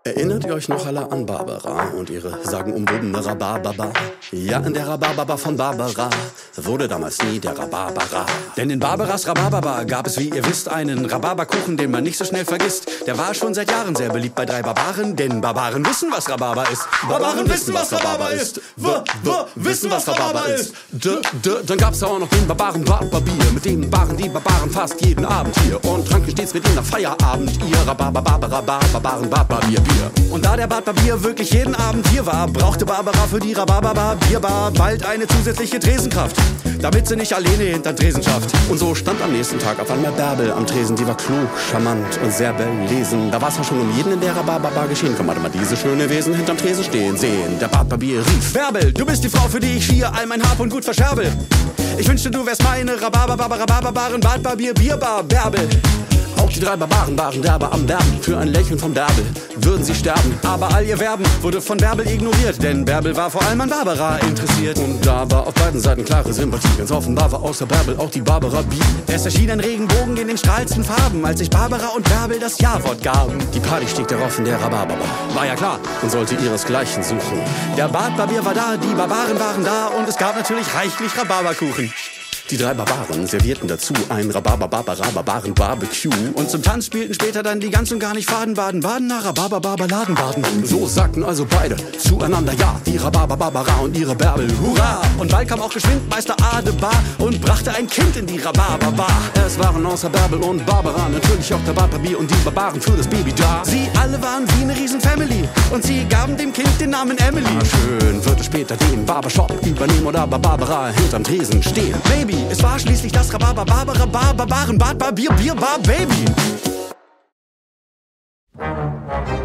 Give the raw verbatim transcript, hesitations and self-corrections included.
Erinnert ihr euch noch alle an Barbara und ihre sagenumwobene Rhabarbaba? Ja, in der Rhabarbaba von Barbara wurde damals nie der Rhabarbara. Denn in Barbaras Rhabarbaba gab es, wie ihr wisst, einen Rhabarberkuchen, den man nicht so schnell vergisst. Der war schon seit Jahren sehr beliebt bei drei Barbaren, denn Barbaren wissen, was Rhabarber ist. Barbaren wissen, was Rhabarber ist. W, w, wissen, was Rhabarber ist. D, d, dann gab's auch noch den Barbaren Barbarbier. Mit dem waren die Barbaren fast jeden Abend hier und tranken stets mit ihnen nach Feierabend ihr Rhabarber, Barbara, Barbaren, Barbarbier, Bier. Und da der Barbarbier wirklich jeden Abend hier war, brauchte Barbara für die Rhabarber Bierbar bald eine zusätzliche Tresenkraft, damit sie nicht alleine hinterm Tresen schafft. Und so stand am nächsten Tag auf einmal Bärbel am Tresen. Die war klug, charmant und sehr belesen. Da war's auch schon um jeden in der Rhabarberbar geschehen. Komm, warte mal, diese schöne Wesen hinterm Tresen stehen sehen. Der Barbarbier rief: Bärbel, du bist die Frau, für die ich schier all mein Hab und Gut verscherbel. Ich wünschte, du wärst meine Rhabarber, Rhabarbaren, Barbarbier, Bierbar, Bärbel. Auch die drei Barbaren waren derbe am Werben. Für ein Lächeln von Bärbel würden sie sterben. Aber all ihr Werben wurde von Bärbel ignoriert, denn Bärbel war vor allem an Barbara interessiert. Und da war auf beiden Seiten klare Sympathie. Ganz offenbar war außer Bärbel auch die Barbara Bi. Es erschien ein Regenbogen in den strahlendsten Farben, als sich Barbara und Bärbel das Ja-Wort gaben. Die Party stieg darauf in der Rhabarberbar. War ja klar, man sollte ihresgleichen suchen. Der Barbarbier war da, die Barbaren waren da und es gab natürlich reichlich Rhabarberkuchen. Die drei Barbaren servierten dazu ein Rhabarber-Barbaren-Barbecue. Und zum Tanz spielten später dann die ganz und gar nicht Faden baden, baden nach Rhabarber-Barbaladen-Baden. So sagten also beide zueinander ja, die Rhabarber-Barbara und ihre Bärbel, hurra! Und bald kam auch geschwind Meister Adebar und brachte ein Kind in die Rhabarberbar. Es waren außer Bärbel und Barbara natürlich auch der Barbarbier und die Barbaren für das Baby da. Sie alle waren wie eine Riesen-Family und sie gaben dem Kind den Namen Emily. Ah, schön wird es später den Barbershop übernehmen oder Barbara hinterm Tresen stehen. Baby, es war schließlich das Rhabarber, Barbara, Barbaren, Barbar, Bier, Bier, Bar, Baby.